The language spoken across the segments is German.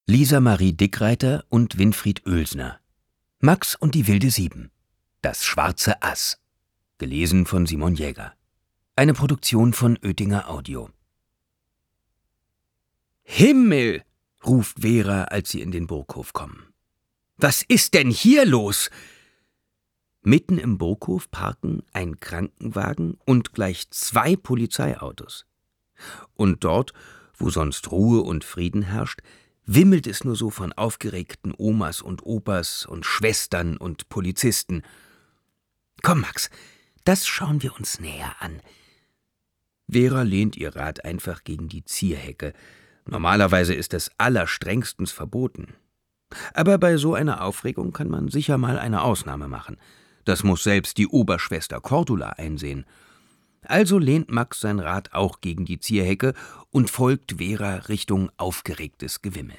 Lisa Marie Dickreiter und Winfried Oelsner. Max und die wilde Sieben. Das schwarze Ass. Gelesen von Simon Jäger. Eine Produktion von Oetinger Audio. »Himmel«, ruft Vera, als sie in den Burghof kommen. »Was ist denn hier los?« Mitten im Burghof parken ein Krankenwagen und gleich 2 Polizeiautos. Und dort, wo sonst Ruhe und Frieden herrscht, wimmelt es nur so von aufgeregten Omas und Opas und Schwestern und Polizisten. »Komm, Max, das schauen wir uns näher an.« Vera lehnt ihr Rad einfach gegen die Zierhecke. Normalerweise ist das allerstrengstens verboten. Aber bei so einer Aufregung kann man sicher mal eine Ausnahme machen. Das muss selbst die Oberschwester Cordula einsehen. Also lehnt Max sein Rad auch gegen die Zierhecke und folgt Vera Richtung aufgeregtes Gewimmel.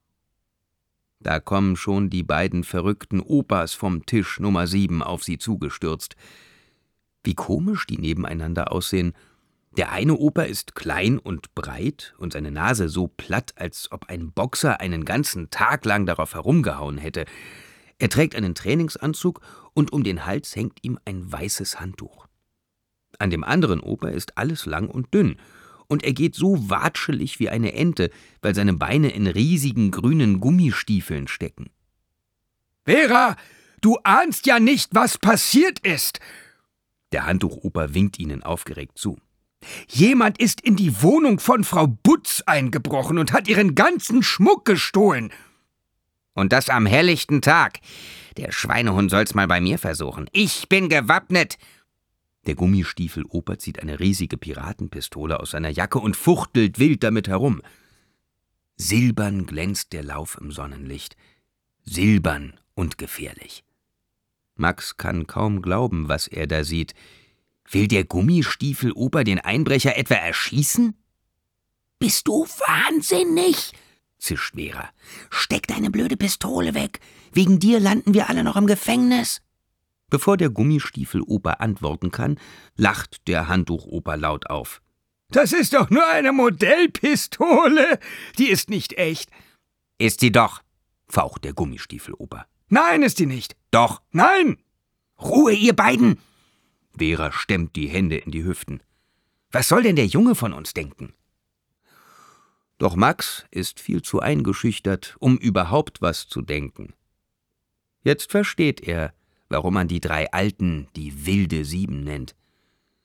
Da kommen schon die beiden verrückten Opas vom Tisch Nummer 7 auf sie zugestürzt. Wie komisch die nebeneinander aussehen. Der eine Opa ist klein und breit und seine Nase so platt, als ob ein Boxer einen ganzen Tag lang darauf herumgehauen hätte. Er trägt einen Trainingsanzug und um den Hals hängt ihm ein weißes Handtuch. An dem anderen Opa ist alles lang und dünn und er geht so watschelig wie eine Ente, weil seine Beine in riesigen grünen Gummistiefeln stecken. »Vera, du ahnst ja nicht, was passiert ist!« Der Handtuchopa winkt ihnen aufgeregt zu. »Jemand ist in die Wohnung von Frau Butz eingebrochen und hat ihren ganzen Schmuck gestohlen.« »Und das am helllichten Tag. Der Schweinehund soll's mal bei mir versuchen. Ich bin gewappnet.« Der Gummistiefeloper zieht eine riesige Piratenpistole aus seiner Jacke und fuchtelt wild damit herum. Silbern glänzt der Lauf im Sonnenlicht. Silbern und gefährlich. Max kann kaum glauben, was er da sieht. Will der Gummistiefeloper den Einbrecher etwa erschießen? »Bist du wahnsinnig?«, zischt Vera. »Steck deine blöde Pistole weg. Wegen dir landen wir alle noch im Gefängnis.« Bevor der Gummistiefeloper antworten kann, lacht der Handtuchoper laut auf. »Das ist doch nur eine Modellpistole. Die ist nicht echt.« »Ist sie doch«, faucht der Gummistiefeloper. »Nein, ist sie nicht.« »Doch.« »Nein!« »Ruhe, ihr beiden!« Vera stemmt die Hände in die Hüften. »Was soll denn der Junge von uns denken?« Doch Max ist viel zu eingeschüchtert, um überhaupt was zu denken. Jetzt versteht er, warum man die 3 Alten die wilde Sieben nennt.